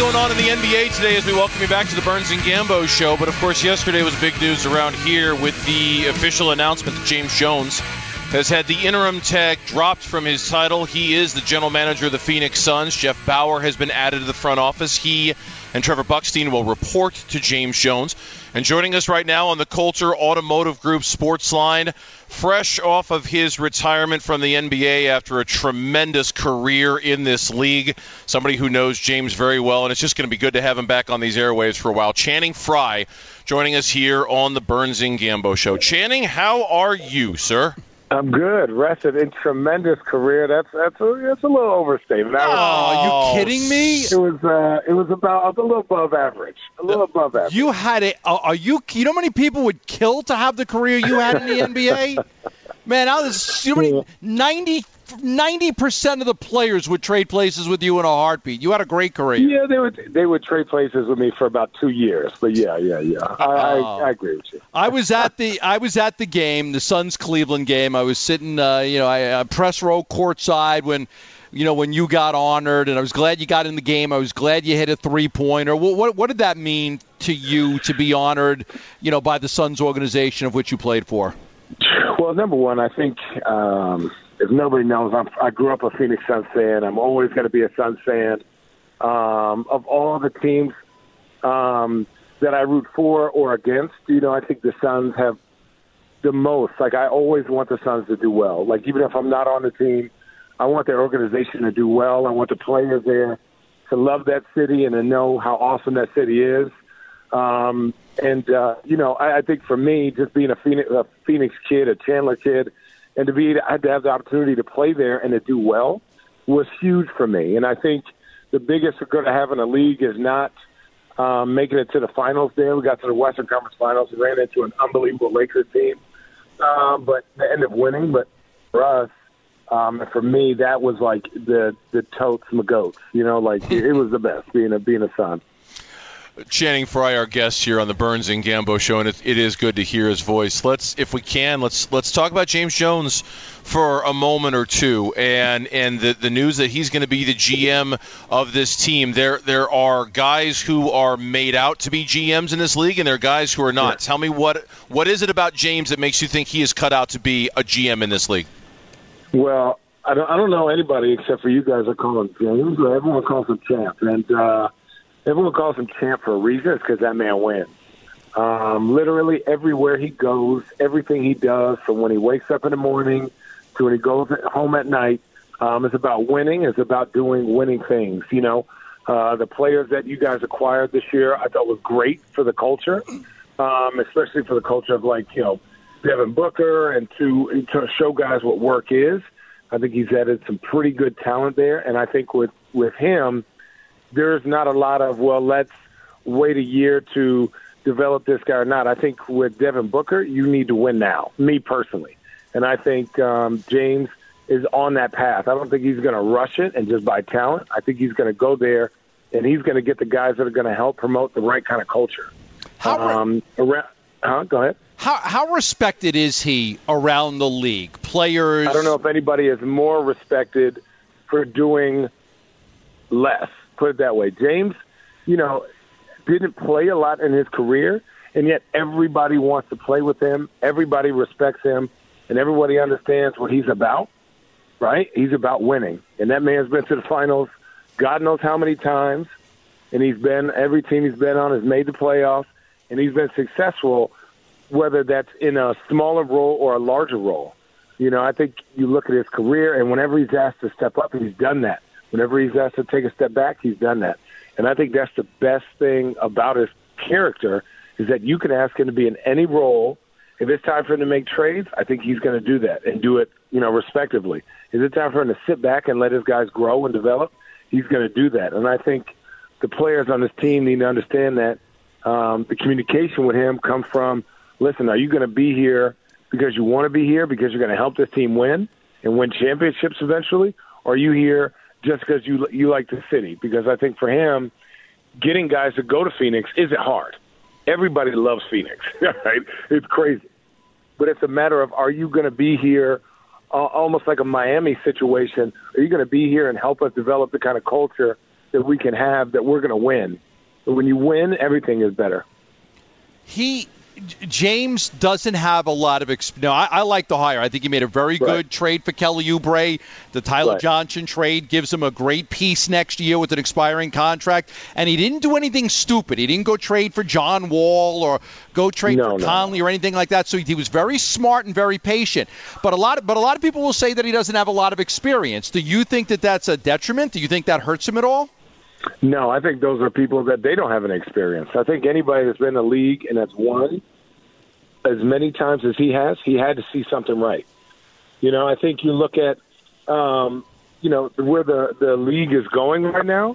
going on in the NBA today as we welcome you back to the Burns and Gambo show. But, of course, yesterday was big news around here with the official announcement that James Jones has had the interim tag dropped from his title. He is the general manager of the Phoenix Suns. Jeff Bauer has been added to the front office. He and Trevor Buckstein will report to James Jones. And joining us right now on the Coulter Automotive Group sports line, fresh off of his retirement from the NBA after a tremendous career in this league, somebody who knows James very well, and it's just going to be good to have him back on these airwaves for a while. Channing Frye joining us here on the Burns and Gambo show. Channing, how are you, sir? I'm good. Rested in tremendous career. That's a little overstated. Are you kidding me? It was about a little above average. You had it. You know how many people would kill to have the career you had in the NBA? Man, 90% of the players would trade places with you in a heartbeat. You had a great career. Yeah, they would trade places with me for about 2 years. But yeah. I agree with you. I was at the game, the Suns Cleveland game. I was sitting, I press row courtside when you got honored, and I was glad you got in the game. I was glad you hit a 3-pointer. What did that mean to you to be honored, by the Suns organization of which you played for? Well, number one, I think if nobody knows, I grew up a Phoenix Suns fan. I'm always going to be a Suns fan. Of all the teams that I root for or against, I think the Suns have the most. Like, I always want the Suns to do well. Like, even if I'm not on the team, I want their organization to do well. I want the players there to love that city and to know how awesome that city is. I think for me, just being a Phoenix kid, a Chandler kid, and I had to have the opportunity to play there and to do well was huge for me. And I think the biggest we're going to have in the league is not making it to the finals there. We got to the Western Conference Finals and ran into an unbelievable Lakers team, but they ended up winning. But for us, for me, that was like the totes and the goats. It was the best being a Sun. Channing Frye, our guest here on the Burns and Gambo show, and it is good to hear his voice. Let's talk about James Jones for a moment or two, and the news that he's going to be the GM of this team. There are guys who are made out to be GMs in this league, and there are guys who are not. Yeah. Tell me what is it about James that makes you think he is cut out to be a GM in this league? Well, I don't know anybody except for you guys that call him James. Everyone calls him Champ, and everyone calls him Champ for a reason. It's because that man wins. Literally everywhere he goes, everything he does, from when he wakes up in the morning to when he goes home at night, is about winning. It's about doing winning things. The players that you guys acquired this year, I thought was great for the culture, especially for the culture of Devin Booker, and to show guys what work is. I think he's added some pretty good talent there, and I think with him, there's not a lot of, let's wait a year to develop this guy or not. I think with Devin Booker, you need to win now, me personally. And I think James is on that path. I don't think he's going to rush it and just buy talent. I think he's going to go there, and he's going to get the guys that are going to help promote the right kind of culture. Go ahead. How respected is he around the league? Players? I don't know if anybody is more respected for doing less. Put it that way. James, didn't play a lot in his career, and yet everybody wants to play with him. Everybody respects him, and everybody understands what he's about, right? He's about winning. And that man's been to the finals God knows how many times, and every team he's been on has made the playoffs, and he's been successful, whether that's in a smaller role or a larger role. I think you look at his career, and whenever he's asked to step up, he's done that. Whenever he's asked to take a step back, he's done that. And I think that's the best thing about his character, is that you can ask him to be in any role. If it's time for him to make trades, I think he's going to do that and do it, respectively. Is it time for him to sit back and let his guys grow and develop? He's going to do that. And I think the players on this team need to understand that the communication with him comes from, listen, are you going to be here because you want to be here, because you're going to help this team win and win championships eventually? Or are you here just because you like the city? Because I think for him, getting guys to go to Phoenix isn't hard. Everybody loves Phoenix, right? It's crazy. But it's a matter of, are you going to be here almost like a Miami situation? Are you going to be here and help us develop the kind of culture that we can have that we're going to win. But when you win, everything is better. James doesn't have a lot of experience. No, I like the hire. I think he made a very good trade for Kelly Oubre. The Tyler Johnson trade gives him a great piece next year with an expiring contract. And he didn't do anything stupid. He didn't go trade for John Wall or go trade for Conley or anything like that. So he was very smart and very patient. But a lot of people will say that he doesn't have a lot of experience. Do you think that that's a detriment? Do you think that hurts him at all? No, I think those are people that they don't have an experience. I think anybody that's been in the league and that's won as many times as he had to see something right. I think you look at, where the league is going right now.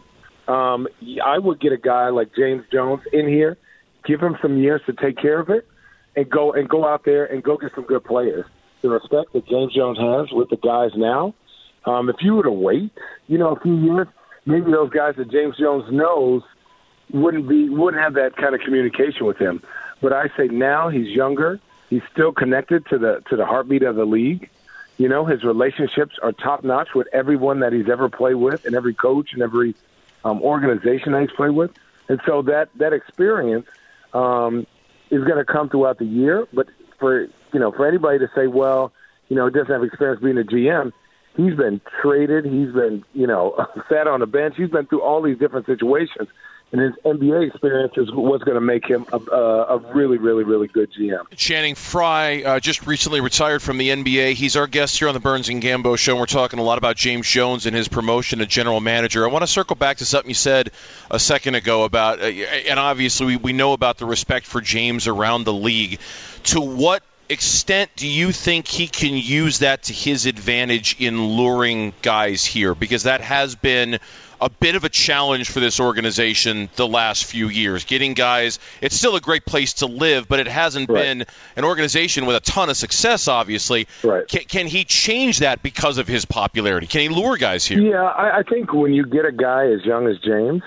I would get a guy like James Jones in here, give him some years to take care of it, and go out there and go get some good players. The respect that James Jones has with the guys now, if you were to wait, a few years, maybe those guys that James Jones knows wouldn't have that kind of communication with him. But I say now he's younger. He's still connected to the heartbeat of the league. His relationships are top notch with everyone that he's ever played with, and every coach and every organization that he's played with. And so that experience is going to come throughout the year. But for anybody to say, well, he doesn't have experience being a GM, he's been traded. He's been sat on the bench. He's been through all these different situations. And his NBA experience is what's going to make him a really, really, really good GM. Channing Frye just recently retired from the NBA. He's our guest here on the Burns and Gambo Show, and we're talking a lot about James Jones and his promotion to general manager. I want to circle back to something you said a second ago about, and obviously we know about the respect for James around the league. To what extent do you think he can use that to his advantage in luring guys here? Because that has been a bit of a challenge for this organization the last few years. Getting guys, it's still a great place to live, but it hasn't been an organization with a ton of success, obviously. Right. Can he change that because of his popularity? Can he lure guys here? Yeah, I think when you get a guy as young as James,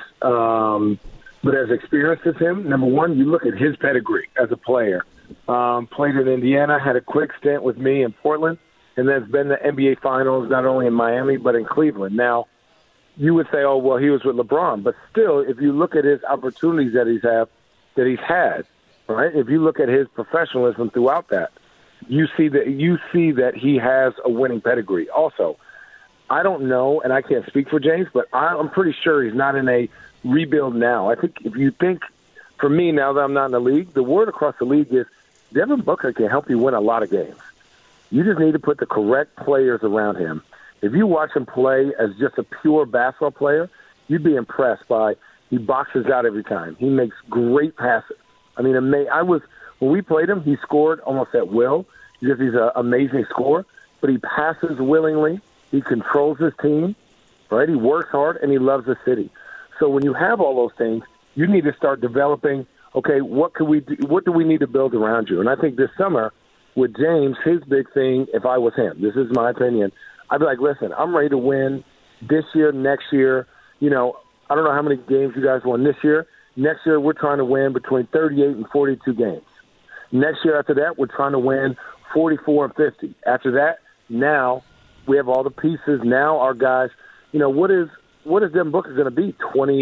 but as experienced as him, number one, you look at his pedigree as a player. Played in Indiana, had a quick stint with me in Portland, and then has been to the NBA Finals not only in Miami but in Cleveland. Now, you would say, oh, well, he was with LeBron. But still, if you look at his opportunities that he's had, right? If you look at his professionalism throughout that, you see that he has a winning pedigree. Also, I don't know, and I can't speak for James, but I'm pretty sure he's not in a rebuild now. I think if you think, for me, now that I'm not in the league, the word across the league is Devin Booker can help you win a lot of games. You just need to put the correct players around him. If you watch him play as just a pure basketball player, you'd be impressed by he boxes out every time. He makes great passes. I mean, when we played him, he scored almost at will because he's an amazing scorer, but he passes willingly. He controls his team, right? He works hard, and he loves the city. So when you have all those things, you need to start developing, okay, what do we need to build around you? And I think this summer with James, his big thing, if I was him, this is my opinion, I'd be like, listen, I'm ready to win this year, next year. I don't know how many games you guys won this year. Next year, we're trying to win between 38 and 42 games. Next year after that, we're trying to win 44 and 50. After that, now we have all the pieces. Now our guys, what is Devin Booker going to be,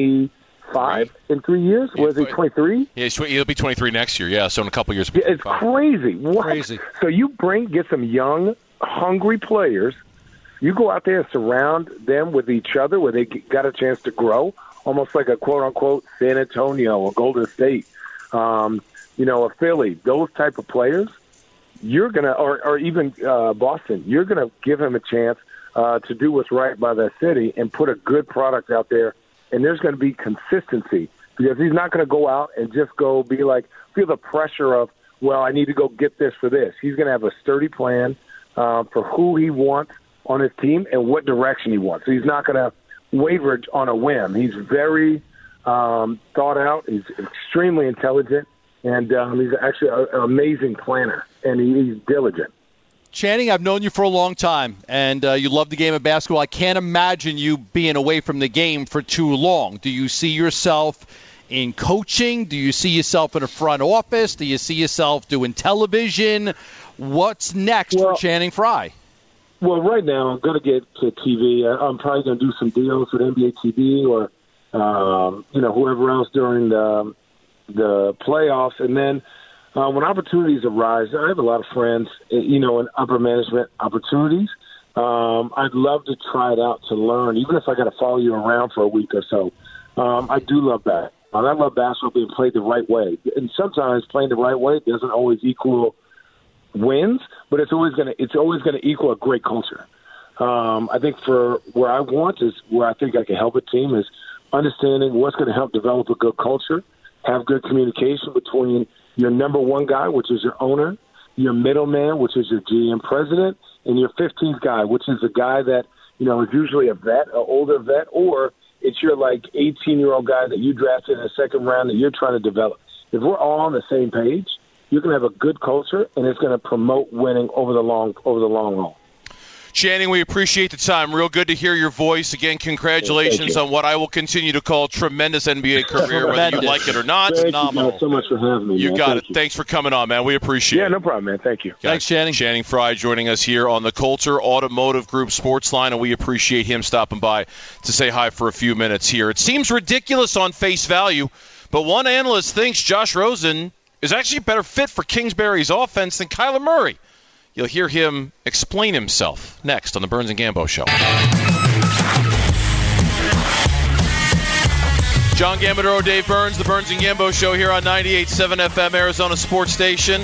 25 in 3 years? Was he 23? Yeah, he'll be 23 next year, yeah, so in a couple years. Yeah, it's crazy. What? Crazy. So you get some young, hungry players. You go out there and surround them with each other where they got a chance to grow, almost like a quote-unquote San Antonio or Golden State, a Philly, those type of players, you're going to, or even Boston, you're going to give him a chance to do what's right by that city and put a good product out there, and there's going to be consistency because he's not going to go out and just go be like, feel the pressure of, well, I need to go get this for this. He's going to have a sturdy plan for who he wants on his team and what direction he wants. So he's not going to waver on a whim. He's very thought out. He's extremely intelligent, and he's actually an amazing planner, and he's diligent. Channing, I've known you for a long time, and you love the game of basketball. I can't imagine you being away from the game for too long. Do you see yourself in coaching? Do you see yourself in a front office? Do you see yourself doing television? What's next for Channing Frye? Well, right now I'm going to get to TV. I'm probably going to do some deals with NBA TV or whoever else during the playoffs. And then when opportunities arise, I have a lot of friends, in upper management opportunities. I'd love to try it out to learn, even if I got to follow you around for a week or so. I do love that. I love basketball being played the right way. And sometimes playing the right way doesn't always equal wins, but it's always going to equal a great culture. I think for where I think I can help a team is understanding what's going to help develop a good culture, have good communication between your number one guy, which is your owner, your middleman, which is your GM president, and your 15th guy, which is a guy that, is usually a vet, an older vet, or it's your 18-year-old guy that you drafted in the second round that you're trying to develop. If we're all on the same page, you can have a good culture, and it's going to promote winning over the long haul. Channing, we appreciate the time. Real good to hear your voice. Again, congratulations on what I will continue to call a tremendous NBA career, whether you like it or not. Phenomenal. Thank you so much for having me. You got it. Thanks for coming on, man. We appreciate it. Yeah, no problem, man. Thank you. Thanks, Channing. Channing Frye joining us here on the Coulter Automotive Group Sports Line, and we appreciate him stopping by to say hi for a few minutes here. It seems ridiculous on face value, but one analyst thinks Josh Rosen is actually a better fit for Kingsbury's offense than Kyler Murray. You'll hear him explain himself next on the Burns and Gambo Show. John Gambadoro, Dave Burns, the Burns and Gambo Show here on 98.7 FM, Arizona Sports Station.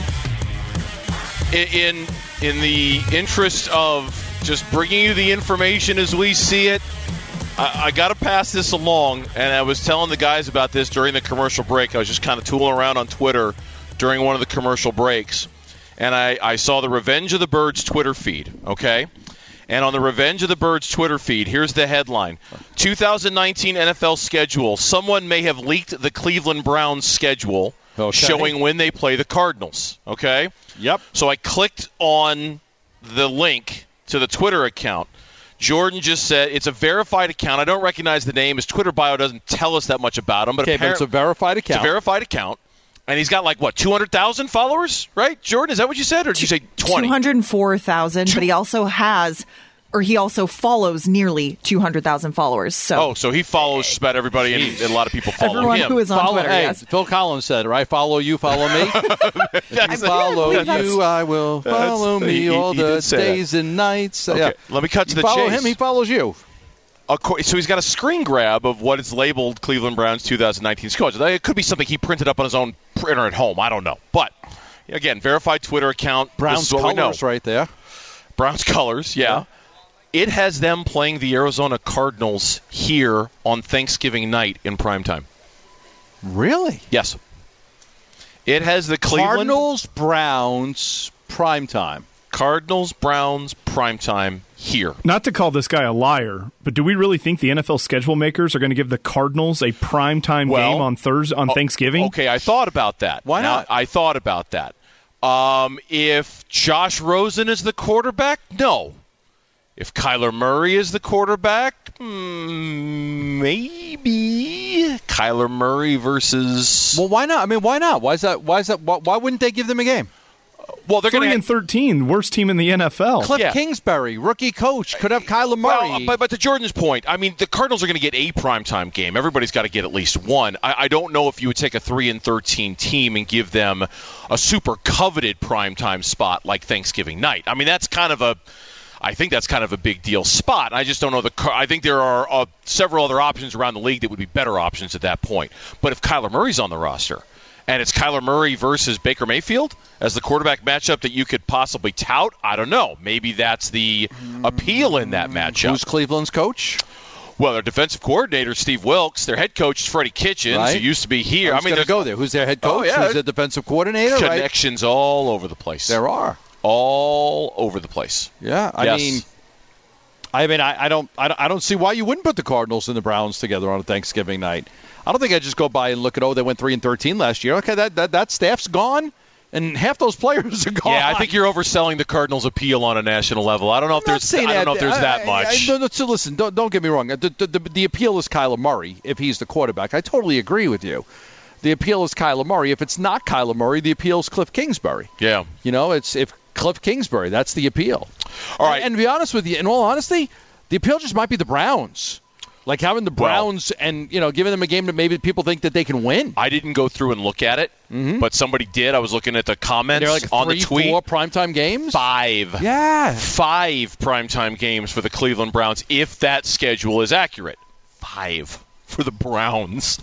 In the interest of just bringing you the information as we see it, I got to pass this along, and I was telling the guys about this during the commercial break. I was just kind of tooling around on Twitter during one of the commercial breaks. And I saw the Revenge of the Birds Twitter feed, okay? And on the Revenge of the Birds Twitter feed, here's the headline. 2019 NFL schedule. Someone may have leaked the Cleveland Browns schedule showing when they play the Cardinals, okay? Yep. So I clicked on the link to the Twitter account. Jordan just said it's a verified account. I don't recognize the name. His Twitter bio doesn't tell us that much about him. But it's a verified account. It's a verified account. And he's got 200,000 followers, right? Jordan, is that what you said, or did you say 20? 204,000, but he also follows nearly 200,000 followers. So he follows just about everybody, and a lot of people follow everyone him. Who is on Twitter, yes. Phil Collins said, right? Follow you, follow me. Follow you, I will follow me all the days and nights. Okay, yeah. Let me cut to the chase. Follow him, he follows you. So he's got a screen grab of what is labeled Cleveland Browns 2019 schedule. It could be something he printed up on his own printer at home. I don't know. But, again, verified Twitter account. Browns colors right there. Browns colors, yeah. It has them playing the Arizona Cardinals here on Thanksgiving night in primetime. Really? Yes. It has the Cleveland Cardinals-Browns primetime. Cardinals-Browns primetime here. Not to call this guy a liar, but do we really think the NFL schedule makers are going to give the Cardinals a primetime game on Thanksgiving? Okay, I thought about that. Why not? I thought about that. If Josh Rosen is the quarterback, no. If Kyler Murray is the quarterback, maybe. Kyler Murray versus. Well, why not? I mean, why not? Why is that? Why wouldn't they give them a game? Well, they're 3-13, worst team in the NFL. Cliff Kingsbury, rookie coach, could have Kyler Murray. Well, but to Jordan's point, I mean, the Cardinals are going to get a primetime game. Everybody's got to get at least one. I don't know if you would take a 3-13 team and give them a super coveted primetime spot like Thanksgiving night. I mean, I think that's kind of a big deal spot. I just don't know I think there are several other options around the league that would be better options at that point. But if Kyler Murray's on the roster, and it's Kyler Murray versus Baker Mayfield as the quarterback matchup that you could possibly tout, I don't know. Maybe that's the appeal in that matchup. Who's Cleveland's coach? Well, their defensive coordinator, Steve Wilks. Their head coach is Freddie Kitchens, who used to be here. I mean, going to go there. Who's their head coach? Who's the defensive coordinator? Connections all over the place. There are. All over the place. Yeah, I mean, I don't see why you wouldn't put the Cardinals and the Browns together on a Thanksgiving night. I don't think I'd just go by and look at, they went 3-13 last year. Okay, that staff's gone, and half those players are gone. Yeah, I think you're overselling the Cardinals' appeal on a national level. I don't know if there's that much. So listen, don't get me wrong. The appeal is Kyler Murray if he's the quarterback. I totally agree with you. The appeal is Kyler Murray. If it's not Kyler Murray, the appeal is Cliff Kingsbury. Yeah. It's if Cliff Kingsbury, that's the appeal. All right. And to be honest with you, in all honesty, the appeal just might be the Browns. Like having the Browns and, giving them a game that maybe people think that they can win. I didn't go through and look at it, but somebody did. I was looking at the comments on the tweet. 4 primetime games? 5. Yeah. 5 primetime games for the Cleveland Browns, if that schedule is accurate. 5 for the Browns.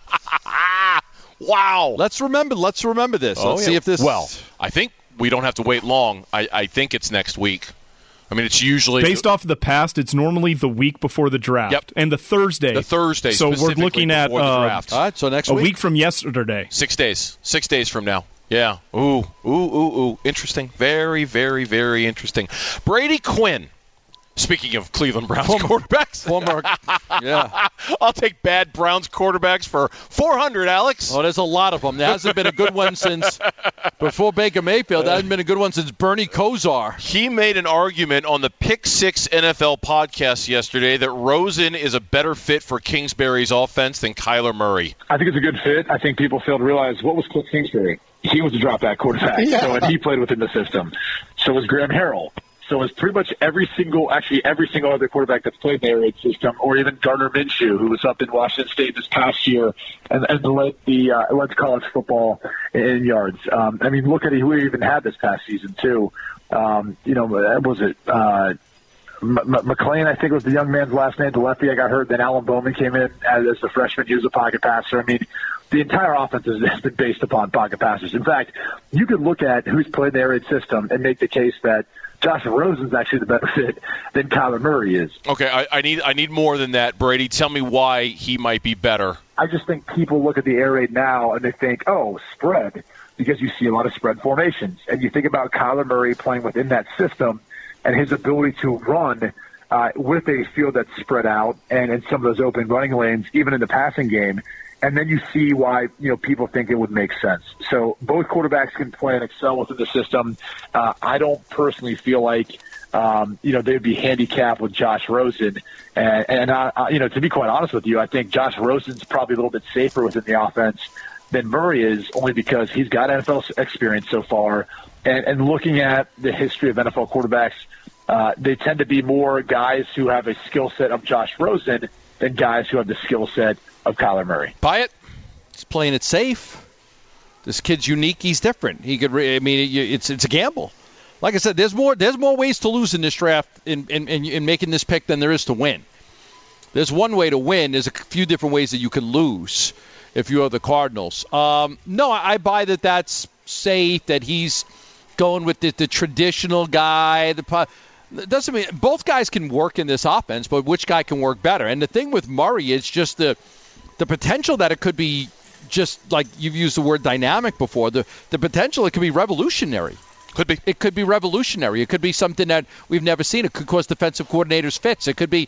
Wow. Let's remember this. Let's see if this... Well, I think we don't have to wait long. I think it's next week. I mean, it's usually... Based off of the past, it's normally the week before the draft. Yep. And the Thursday. So we're looking at the draft. All right, so next week. A week from yesterday. 6 days. 6 days from now. Yeah. Ooh. Interesting. Very, very, very interesting. Brady Quinn. Speaking of Cleveland Browns quarterbacks. Yeah. I'll take bad Browns quarterbacks for $400, Alex. Oh, there's a lot of them. There hasn't been a good one since before Baker Mayfield. There hasn't been a good one since Bernie Kosar. He made an argument on the Pick 6 NFL podcast yesterday that Rosen is a better fit for Kingsbury's offense than Kyler Murray. I think it's a good fit. I think people fail to realize, what was Cliff Kingsbury? He was a drop-back quarterback, and he played within the system. So was Graham Harrell. So it's pretty much every single other quarterback that's played in the air raid system, or even Gardner Minshew, who was up in Washington State this past year and led college football in yards. I mean, look at who he even had this past season too. Was it McLean? I think was the young man's last name. The lefty I got hurt. Then Alan Bowman came in as the freshman. He was a pocket passer. I mean, the entire offense has been based upon pocket passers. In fact, you could look at who's played in the air raid system and make the case that Josh Rosen's actually the better fit than Kyler Murray is. Okay, I need more than that, Brady. Tell me why he might be better. I just think people look at the air raid now and they think, spread, because you see a lot of spread formations. And you think about Kyler Murray playing within that system and his ability to run with a field that's spread out and in some of those open running lanes, even in the passing game. And then you see why people think it would make sense. So both quarterbacks can play and excel within the system. I don't personally feel like they'd be handicapped with Josh Rosen. And to be quite honest with you, I think Josh Rosen's probably a little bit safer within the offense than Murray is, only because he's got NFL experience so far. And looking at the history of NFL quarterbacks, they tend to be more guys who have a skill set of Josh Rosen than guys who have the skill set of Kyler Murray. Buy it. He's playing it safe. This kid's unique. He's different. He could. It's a gamble. Like I said, there's more ways to lose in this draft in making this pick than there is to win. There's one way to win. There's a few different ways that you can lose if you are the Cardinals. No, I buy that that's safe, that he's going with the traditional guy. Doesn't mean both guys can work in this offense, but which guy can work better? And the thing with Murray is just the potential that it could be, just like you've used the word dynamic before, the potential it could be revolutionary. Could be. It could be revolutionary. It could be something that we've never seen. It could cause defensive coordinators fits. It could be,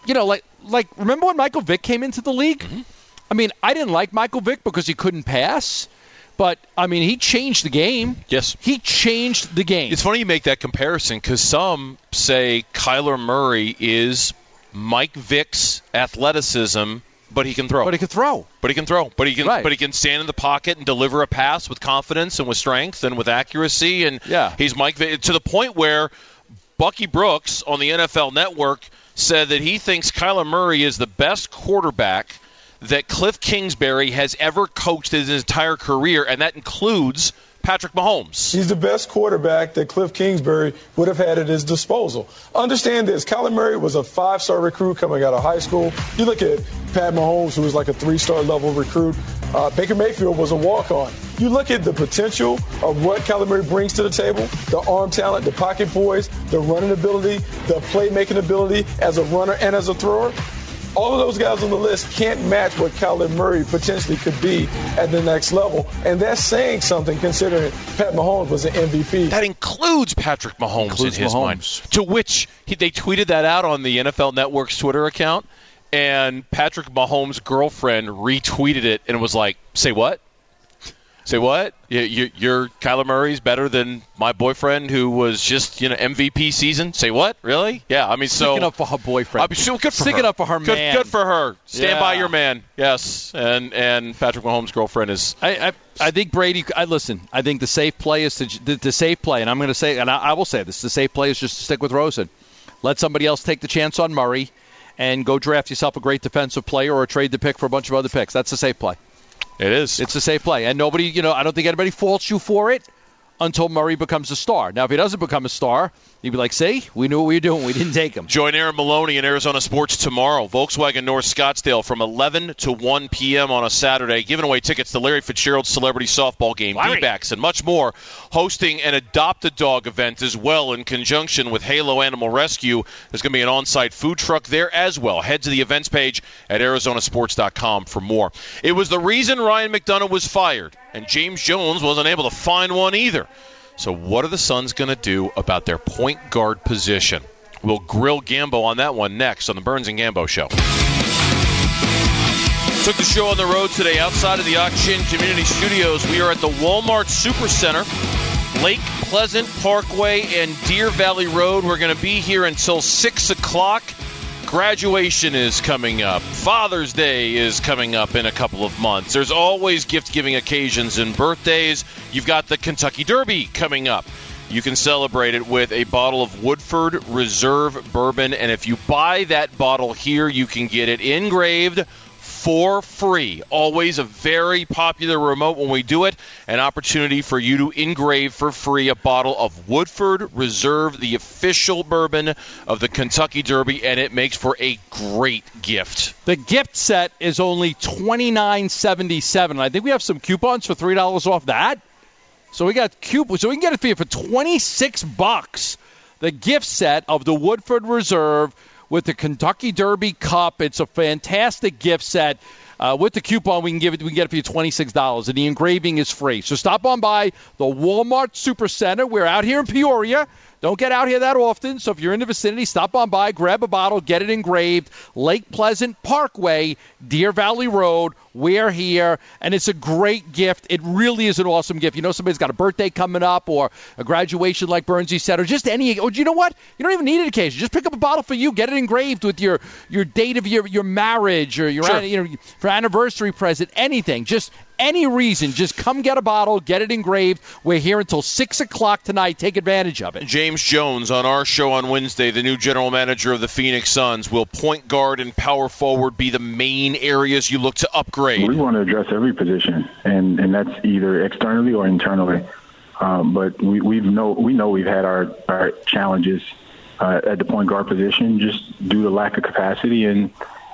like remember when Michael Vick came into the league? Mm-hmm. I mean, I didn't like Michael Vick because he couldn't pass. But, I mean, he changed the game. Yes. He changed the game. It's funny you make that comparison because some say Kyler Murray is Mike Vick's athleticism, but he can throw. But he can throw. But he can stand in the pocket and deliver a pass with confidence and with strength and with accuracy. And he's Mike Vick, to the point where Bucky Brooks on the NFL Network said that he thinks Kyler Murray is the best quarterback that Cliff Kingsbury has ever coached in his entire career, and that includes Patrick Mahomes. He's the best quarterback that Cliff Kingsbury would have had at his disposal. Understand this, Kyler Murray was a 5-star recruit coming out of high school. You look at Pat Mahomes, who was like a 3-star level recruit. Baker Mayfield was a walk-on. You look at the potential of what Kyler Murray brings to the table, the arm talent, the pocket poise, the running ability, the playmaking ability as a runner and as a thrower. All of those guys on the list can't match what Kyler Murray potentially could be at the next level. And that's saying something, considering Pat Mahomes was an MVP. That includes Patrick Mahomes in his mind. To which they tweeted that out on the NFL Network's Twitter account, and Patrick Mahomes' girlfriend retweeted it and was like, say what? Say what? Your Kyler Murray's better than my boyfriend who was just MVP season. Say what? Really? Yeah. I mean, sticking up for her boyfriend. Good for sticking her. Up for her man. Good for her. Stand by your man. Yes. And Patrick Mahomes' girlfriend is. I think Brady. Listen. I think the safe play is the safe play, and I'm going to say, and I will say this: the safe play is just to stick with Rosen. Let somebody else take the chance on Murray. and go draft yourself a great defensive player or trade the pick for a bunch of other picks. That's a safe play. It is. It's a safe play. And nobody, I don't think anybody faults you for it until Murray becomes a star. Now, if he doesn't become a star, you'd be like, see, we knew what we were doing. We didn't take him. Join Aaron Maloney in Arizona Sports tomorrow. Volkswagen North Scottsdale from 11 to 1 p.m. on a Saturday. Giving away tickets to Larry Fitzgerald's Celebrity Softball Game, D-backs, and much more. Hosting an Adopt-A-Dog event as well in conjunction with Halo Animal Rescue. There's going to be an on-site food truck there as well. Head to the events page at arizonasports.com for more. It was the reason Ryan McDonough was fired, and James Jones wasn't able to find one either. So what are the Suns going to do about their point guard position? We'll grill Gambo on that one next on the Burns and Gambo Show. Took the show on the road today outside of the Auction Community Studios. We are at the Walmart Supercenter, Lake Pleasant Parkway and Deer Valley Road. We're going to be here until 6 o'clock. Graduation is coming up. Father's Day is coming up in a couple of months. There's always gift-giving occasions and birthdays. You've got the Kentucky Derby coming up. You can celebrate it with a bottle of Woodford Reserve Bourbon. And if you buy that bottle here, you can get it engraved for free. Always a very popular remote when we do it. An opportunity for you to engrave for free a bottle of Woodford Reserve, the official bourbon of the Kentucky Derby, and it makes for a great gift. The gift set is only $29.77. I think we have some coupons for $3 off that. So we got coupons. So we can get it for you for $26. The gift set of the Woodford Reserve with the Kentucky Derby Cup. It's a fantastic gift set. With the coupon, we can get it for you $26, and the engraving is free. So stop on by the Walmart Supercenter. We're out here in Peoria. Don't get out here that often, so if you're in the vicinity, stop on by, grab a bottle, get it engraved. Lake Pleasant Parkway, Deer Valley Road. We're here, and it's a great gift. It really is an awesome gift. You know somebody's got a birthday coming up or a graduation like Bernsey said, or just any – or you know what? You don't even need an occasion. Just pick up a bottle for you. Get it engraved with your date of your marriage or your for anniversary present, anything. Just any reason. Just come get a bottle, get it engraved. We're here until 6 o'clock tonight. Take advantage of it. James Jones on our show on Wednesday, the new general manager of the Phoenix Suns. Will point guard and power forward be the main areas you look to upgrade? We want to address every position, and that's either externally or internally. But we know we've had our challenges at the point guard position just due to lack of capacity and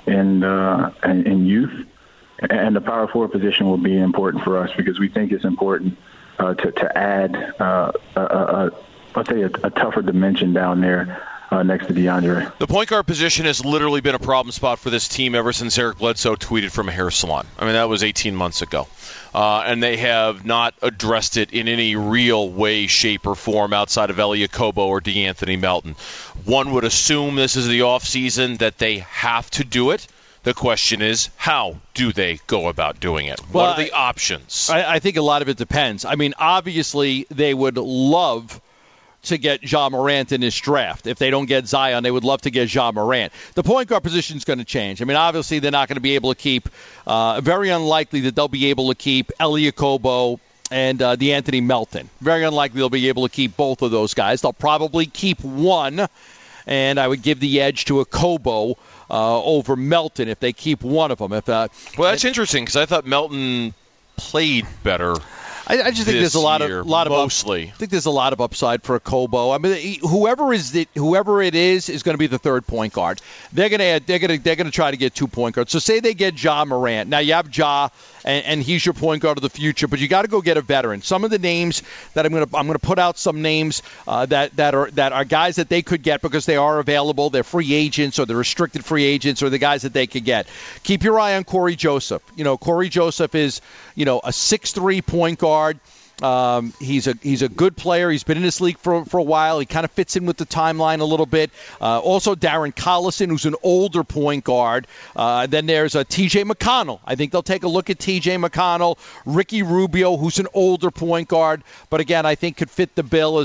youth. And the power forward position will be important for us because we think it's important to add a tougher dimension down there next to DeAndre. The point guard position has literally been a problem spot for this team ever since Eric Bledsoe tweeted from a hair salon. I mean, that was 18 months ago. And they have not addressed it in any real way, shape, or form outside of Elie Okobo or DeAnthony Melton. One would assume this is the offseason that they have to do it. The question is, how do they go about doing it? What are the options? I think a lot of it depends. I mean, obviously, they would love to get Ja Morant in this draft. If they don't get Zion, they would love to get Ja Morant. The point guard position is going to change. I mean, obviously, they're not going to be able to keep, very unlikely that they'll be able to keep Elie Okobo and DeAnthony Melton. Very unlikely they'll be able to keep both of those guys. They'll probably keep one, and I would give the edge to Okobo over Melton if they keep one of them. Well, that's interesting because I thought Melton played better. I just think there's a lot of mostly. I think there's a lot of upside for Okobo. I mean, whoever it is going to be the third point guard. They're going to try to get 2 point guards. So say they get Ja Morant. Now you have Ja, and he's your point guard of the future, but you got to go get a veteran. Some of the names that I'm going to put out some names that are guys that they could get because they are available. They're free agents or they're restricted free agents or the guys that they could get. Keep your eye on Corey Joseph. Corey Joseph is a 6'3" point guard. He's a good player. He's been in this league for a while. He kind of fits in with the timeline a little bit. Also, Darren Collison, who's an older point guard. Then there's T.J. McConnell. I think they'll take a look at T.J. McConnell. Ricky Rubio, who's an older point guard, but again, I think could fit the bill as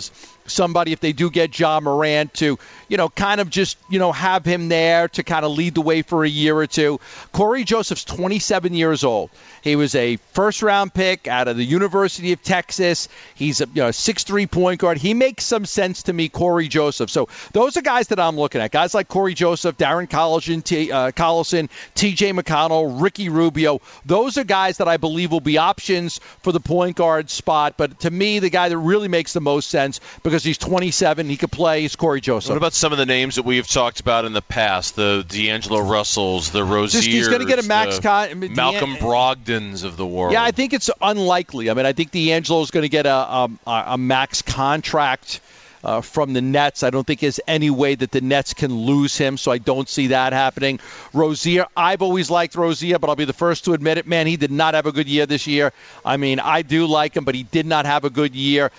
somebody, if they do get Ja Morant, to, kind of just, have him there to kind of lead the way for a year or two. Corey Joseph's 27 years old. He was a first-round pick out of the University of Texas. He's a 6'3" point guard. He makes some sense to me, Corey Joseph. So those are guys that I'm looking at. Guys like Corey Joseph, Darren Collison, T.J. McConnell, Ricky Rubio. Those are guys that I believe will be options for the point guard spot. But to me, the guy that really makes the most sense, because he's 27, he could play, is Corey Joseph. What about some of the names that we have talked about in the past? The D'Angelo Russells, the Roziers, he's going to get a max Malcolm Brogdons of the world. Yeah, I think it's unlikely. I mean, I think D'Angelo is going to get a max contract from the Nets. I don't think there's any way that the Nets can lose him, so I don't see that happening. Rozier, I've always liked Rozier, but I'll be the first to admit it, man, he did not have a good year this year. I mean, I do like him, but he did not have a good year.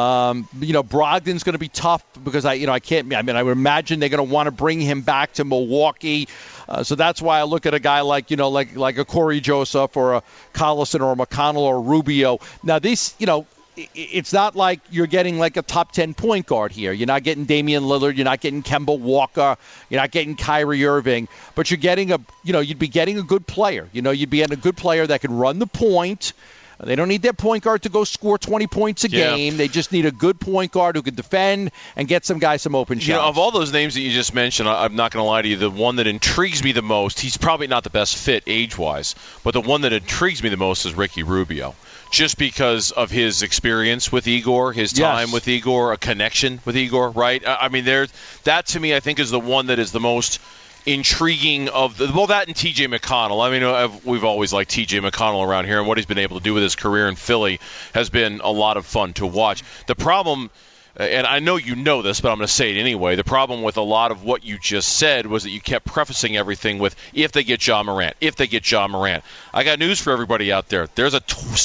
Brogdon's going to be tough because I would imagine they're going to want to bring him back to Milwaukee. So that's why I look at a guy like a Corey Joseph or a Collison or a McConnell or a Rubio. Now, it's not like you're getting like a top 10 point guard here. You're not getting Damian Lillard. You're not getting Kemba Walker. You're not getting Kyrie Irving. But you're getting you'd be getting a good player. You'd be getting a good player that can run the point. They don't need their point guard to go score 20 points a game. They just need a good point guard who can defend and get some guys some open shots. Of all those names that you just mentioned, I'm not going to lie to you, the one that intrigues me the most, he's probably not the best fit age-wise, but the one that intrigues me the most is Ricky Rubio. Just because of his experience with Igor, his time with Igor, a connection with Igor, right? I mean, that to me, I think, is the one that is the most intriguing of that and T.J. McConnell. I mean, we've always liked T.J. McConnell around here, and what he's been able to do with his career in Philly has been a lot of fun to watch. The problem, and I know you know this, but I'm going to say it anyway, the problem with a lot of what you just said was that you kept prefacing everything with, if they get Ja Morant, if they get Ja Morant. I got news for everybody out there. There's a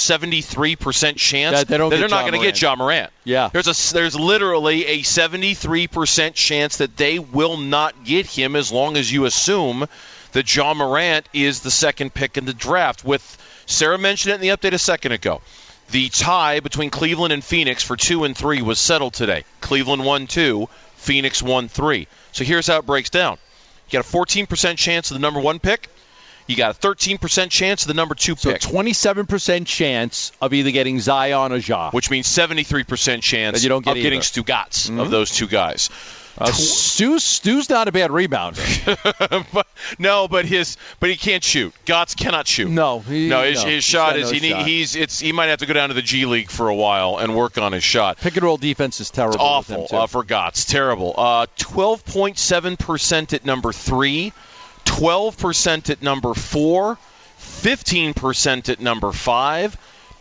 73% chance that they're not going to get Ja Morant. Yeah. There's literally a 73% chance that they will not get him, as long as you assume that Ja Morant is the second pick in the draft. With Sarah mentioned it in the update a second ago. The tie between Cleveland and Phoenix for 2 and 3 was settled today. Cleveland won 2, Phoenix won 3. So here's how it breaks down. You got a 14% chance of the number 1 pick. You got a 13% chance of the number 2 pick. So 27% chance of either getting Zion or Ja. Which means 73% chance of getting Stugotz of those two guys. Stu's not a bad rebounder. but he can't shoot. Gotts cannot shoot. His shot is he might have to go down to the G League for a while and work on his shot. Pick and roll defense is terrible. It's awful for Gotts. Terrible. 12.7% at number 3, 12% at number 4, 15% at number 5,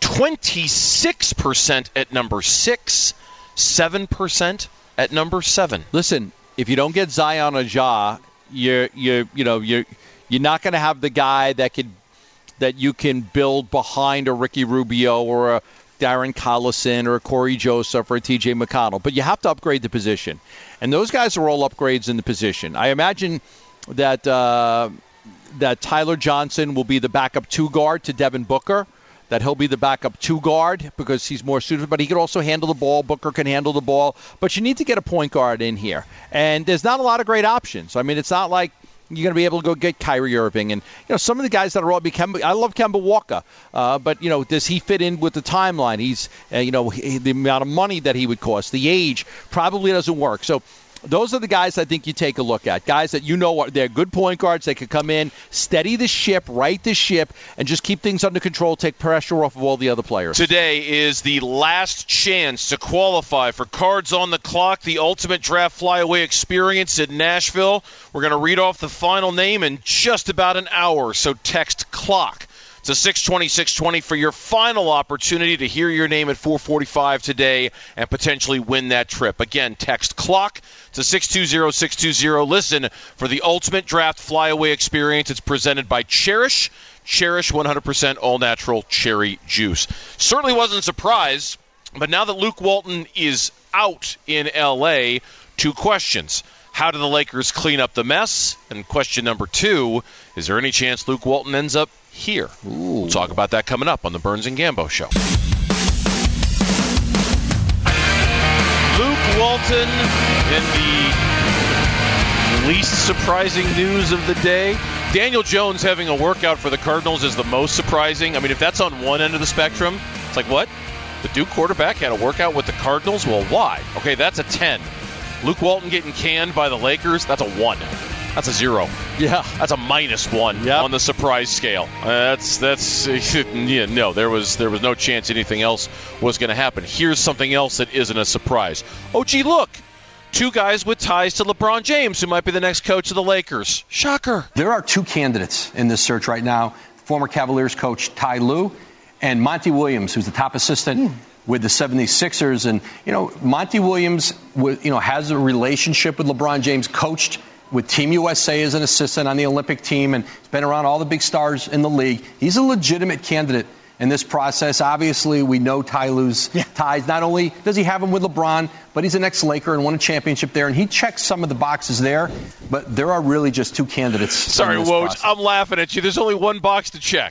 26% at number 6, 7% at number 7. Listen, if you don't get Zion or Ja, you're not going to have the guy that you can build behind a Ricky Rubio or a Darren Collison or a Corey Joseph or a T.J. McConnell. But you have to upgrade the position, and those guys are all upgrades in the position. I imagine that Tyler Johnson will be the backup 2 guard to Devin Booker. That he'll be the backup 2 guard because he's more suited, but he can also handle the ball. Booker can handle the ball. But you need to get a point guard in here. And there's not a lot of great options. I mean, it's not like you're going to be able to go get Kyrie Irving. And, some of the guys that are all I love Kemba Walker. But, does he fit in with the timeline? He's, the amount of money that he would cost, the age probably doesn't work. So those are the guys I think you take a look at. Guys that they're good point guards. They could come in, steady the ship, right the ship, and just keep things under control, take pressure off of all the other players. Today is the last chance to qualify for Cards on the Clock, the ultimate draft flyaway experience in Nashville. We're going to read off the final name in just about an hour, so text CLOCK to 620-620 for your final opportunity to hear your name at 4:45 today and potentially win that trip. Again, text CLOCK to 620-620. Listen for the ultimate draft flyaway experience. It's presented by Cherish. Cherish 100% all-natural cherry juice. Certainly wasn't surprised, but now that Luke Walton is out in L.A., 2 questions. How do the Lakers clean up the mess? And question number 2, is there any chance Luke Walton ends up here? We'll talk about that coming up on the Burns and Gambo Show. Luke Walton in the least surprising news of the day. Daniel Jones having a workout for the Cardinals is the most surprising. I mean, if that's on one end of the spectrum, it's like, what? The Duke quarterback had a workout with the Cardinals? Well, why? Okay, that's a 10. Luke Walton getting canned by the Lakers, that's a 1. That's a 0. Yeah. That's a -1 on the surprise scale. There was no chance anything else was going to happen. Here's something else that isn't a surprise. Oh, gee, look. 2 guys with ties to LeBron James who might be the next coach of the Lakers. Shocker. There are 2 candidates in this search right now. Former Cavaliers coach Ty Lue and Monty Williams, who's the top assistant with the 76ers. And, Monty Williams, has a relationship with LeBron James, coached with Team USA as an assistant on the Olympic team, and he's been around all the big stars in the league. He's a legitimate candidate in this process. Obviously, we know Ty Lue's ties. Not only does he have them with LeBron, but he's an ex-Laker and won a championship there, and he checks some of the boxes there. But there are really just 2 candidates. Sorry, Woj, I'm laughing at you. There's only one box to check.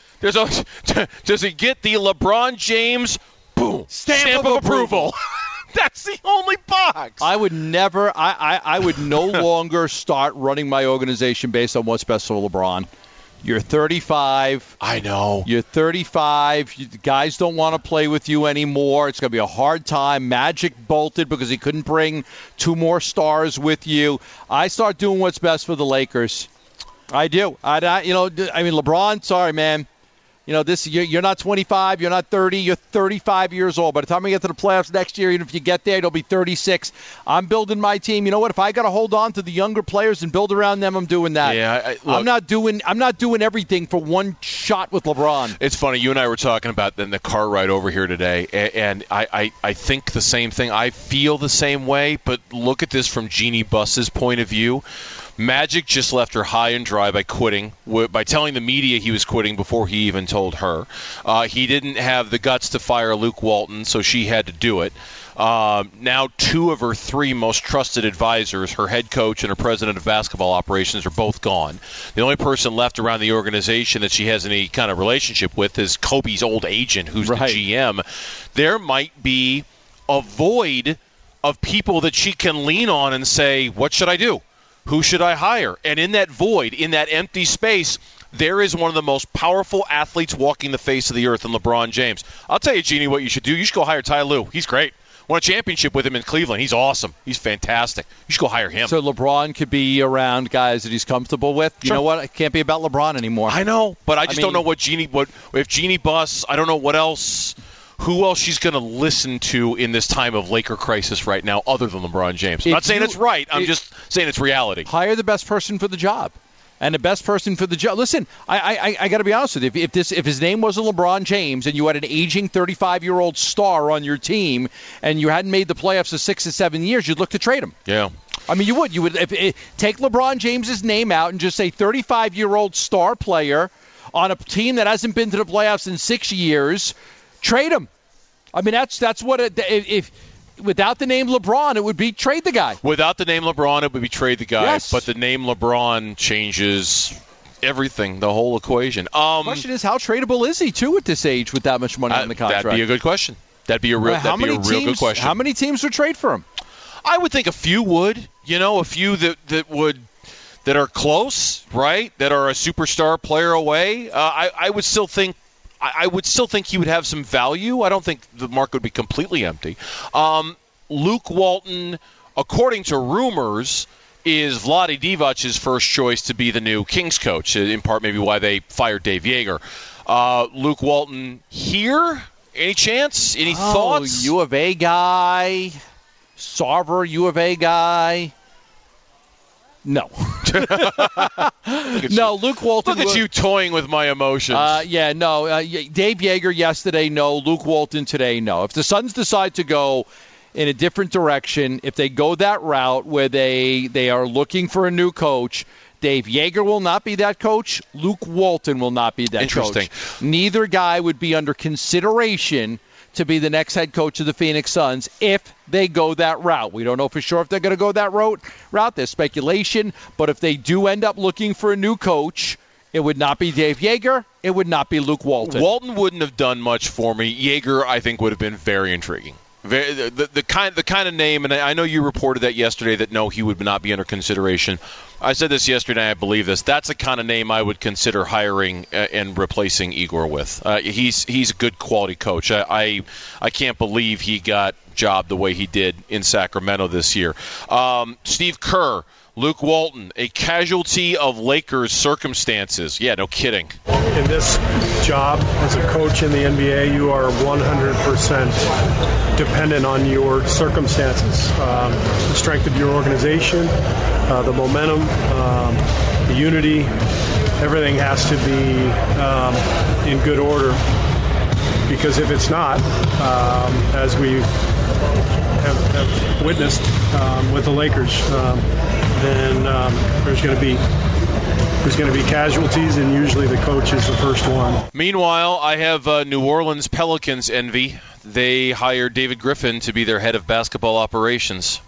Does he get the LeBron James stamp of approval? That's the only box. I would never. I would no longer start running my organization based on what's best for LeBron. You're 35. I know. You're 35. The guys don't want to play with you anymore. It's going to be a hard time. Magic bolted because he couldn't bring 2 more stars with you. I start doing what's best for the Lakers. I do. LeBron, sorry, man. You're not 25, you're not 30, you're 35 years old. By the time we get to the playoffs next year, even if you get there, it'll be 36. I'm building my team. You know what? If I got to hold on to the younger players and build around them, I'm doing that. Yeah, I'm not doing everything for one shot with LeBron. It's funny. You and I were talking about in the car ride over here today, and I think the same thing. I feel the same way, but look at this from Jeannie Buss's point of view. Magic just left her high and dry by quitting, by telling the media he was quitting before he even told her. He didn't have the guts to fire Luke Walton, so she had to do it. Now 2 of her 3 most trusted advisors, her head coach and her president of basketball operations, are both gone. The only person left around the organization that she has any kind of relationship with is Kobe's old agent, who's the GM. There might be a void of people that she can lean on and say, what should I do? Who should I hire? And in that void, in that empty space, there is one of the most powerful athletes walking the face of the earth in LeBron James. I'll tell you, Jeannie, what you should do. You should go hire Ty Lue. He's great. Won a championship with him in Cleveland. He's awesome. He's fantastic. You should go hire him. So LeBron could be around guys that he's comfortable with. You know what? It can't be about LeBron anymore. I know, but I don't know if Jeannie Buss, I don't know what else. Who else she's going to listen to in this time of Laker crisis right now other than LeBron James? I'm not saying it's right. I'm just saying it's reality. Hire the best person for the job. And the best person for the job. Listen, I got to be honest with you. If his name wasn't LeBron James and you had an aging 35-year-old star on your team and you hadn't made the playoffs for 6 to 7 years, you'd look to trade him. Yeah. I mean, you would. Take LeBron James's name out and just say 35-year-old star player on a team that hasn't been to the playoffs in 6 years. Trade him. I mean, that's what if without the name LeBron, it would be trade the guy. Without the name LeBron, it would be trade the guy. Yes. But the name LeBron changes everything, the whole equation. The question is, how tradable is he, too, at this age with that much money on the contract? That'd be a good question. That'd be a real good question. How many teams would trade for him? I would think a few would. A few that are close, right? That are a superstar player away. I would still think he would have some value. I don't think the market would be completely empty. Luke Walton, according to rumors, is Vlade Divac's first choice to be the new Kings coach, in part maybe why they fired Dave Yeager. Luke Walton here? Any chance? Any thoughts? U of A guy. Sarver, U of A guy. No. No, Luke Walton. Look at you toying with my emotions. Dave Yeager yesterday, no. Luke Walton today, no. If the Suns decide to go in a different direction, if they go that route where they are looking for a new coach, Dave Yeager will not be that coach. Luke Walton will not be that Interesting. coach. Neither guy would be under consideration to be the next head coach of the Phoenix Suns if they go that route. We don't know for sure if they're going to go that route. There's speculation. But if they do end up looking for a new coach, it would not be Dave Yeager. It would not be Luke Walton. Walton wouldn't have done much for me. Yeager, I think, would have been very intriguing. The kind of name, and I know you reported that yesterday that no, he would not be under consideration. I said this yesterday, and I believe this. That's the kind of name I would consider hiring and replacing Igor with. He's a good quality coach. I can't believe he got jobbed the way he did in Sacramento this year. Steve Kerr, Luke Walton, a casualty of Lakers circumstances. Yeah, no kidding. In this job as a coach in the NBA, you are 100% dependent on your circumstances, the strength of your organization, the momentum, the unity. Everything has to be in good order, because if it's not, as we have witnessed with the Lakers, then there's going to be casualties, and usually the coach is the first one. Meanwhile, I have New Orleans Pelicans envy. They hired David Griffin to be their head of basketball operations.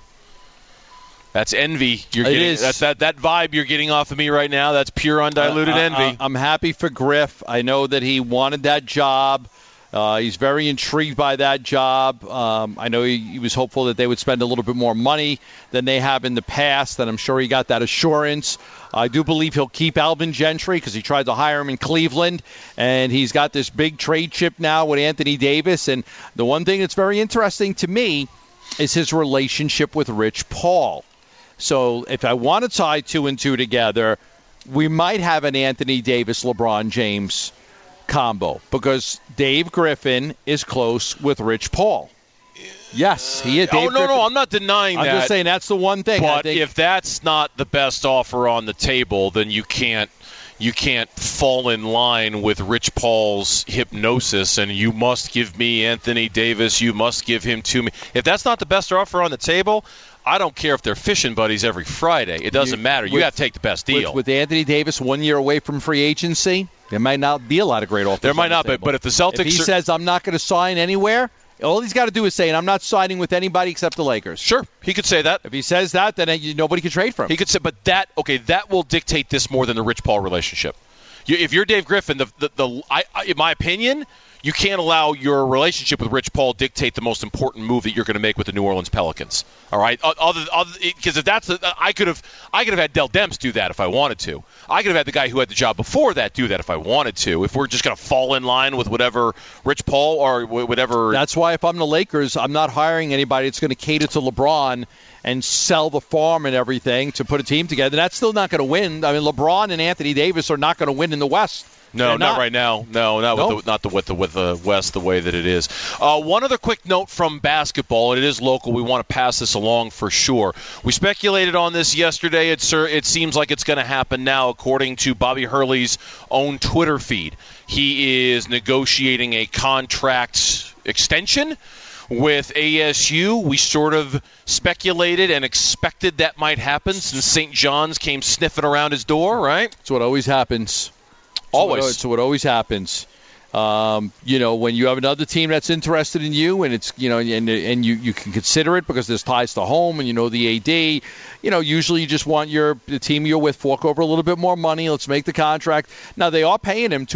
That's envy. That's that vibe you're getting off of me right now. That's pure undiluted envy. I'm happy for Griff. I know that he wanted that job. He's very intrigued by that job. I know he was hopeful that they would spend a little bit more money than they have in the past, and I'm sure he got that assurance. I do believe he'll keep Alvin Gentry because he tried to hire him in Cleveland, and he's got this big trade chip now with Anthony Davis. And the one thing that's very interesting to me is his relationship with Rich Paul. So if I want to tie 2 and 2 together, we might have an Anthony Davis-LeBron James combo, because Dave Griffin is close with Rich Paul. Yes, he is. No, I'm not denying that. I'm just saying that's the one thing. But if that's not the best offer on the table, then you can't fall in line with Rich Paul's hypnosis and you must give me Anthony Davis, you must give him to me. If that's not the best offer on the table, I don't care if they're fishing buddies every Friday. It doesn't matter. You got to take the best deal. With Anthony Davis 1 year away from free agency, there might not be a lot of great offers. There might not be, but if the Celtics... If he says, I'm not going to sign anywhere, all he's got to do is say, I'm not signing with anybody except the Lakers. Sure, he could say that. If he says that, then nobody can trade for him. He could say, but that will dictate this more than the Rich Paul relationship. If you're Dave Griffin, in my opinion, you can't allow your relationship with Rich Paul dictate the most important move that you're going to make with the New Orleans Pelicans. All right, because if that's I could have had Dell Demps do that if I wanted to. I could have had the guy who had the job before that do that if I wanted to. If we're just going to fall in line with whatever Rich Paul or whatever. That's why if I'm the Lakers, I'm not hiring anybody that's going to cater to LeBron and sell the farm and everything to put a team together. That's still not going to win. I mean, LeBron and Anthony Davis are not going to win in the West. No, not right now. No, not with the West the way that it is. One other quick note from basketball, and it is local. We want to pass this along for sure. We speculated on this yesterday. It seems like it's going to happen now, according to Bobby Hurley's own Twitter feed. He is negotiating a contract extension with ASU. We sort of speculated and expected that might happen since St. John's came sniffing around his door, right? That's what always happens. Always. So it always happens. When you have another team that's interested in you, and it's and you can consider it because there's ties to home, and the AD. Usually you just want the team you're with fork over a little bit more money. Let's make the contract. Now they are paying him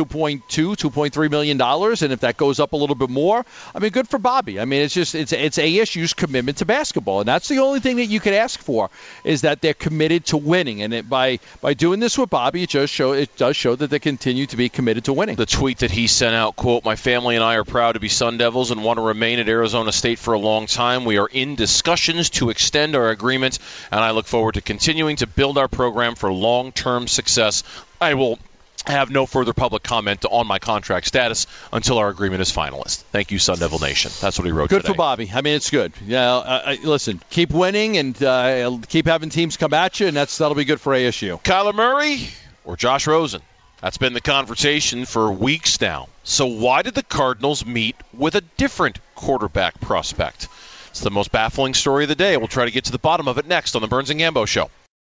$2.3 million, and if that goes up a little bit more, I mean, good for Bobby. I mean, it's ASU's commitment to basketball, and that's the only thing that you could ask for is that they're committed to winning. And by doing this with Bobby, it does show that they continue to be committed to winning. The tweet that he sent out, quote, "My family and I are proud to be Sun Devils and want to remain at Arizona State for a long time. We are in discussions to extend our agreement, and I look forward to continuing to build our program for long-term success. I will have no further public comment on my contract status until our agreement is finalized. Thank you, Sun Devil Nation." That's what he wrote today. Good for Bobby. I mean, it's good. Yeah, listen, keep winning and keep having teams come at you, and that'll be good for ASU. Kyler Murray or Josh Rosen? That's been the conversation for weeks now. So why did the Cardinals meet with a different quarterback prospect? It's the most baffling story of the day. We'll try to get to the bottom of it next on the Burns and Gambo Show.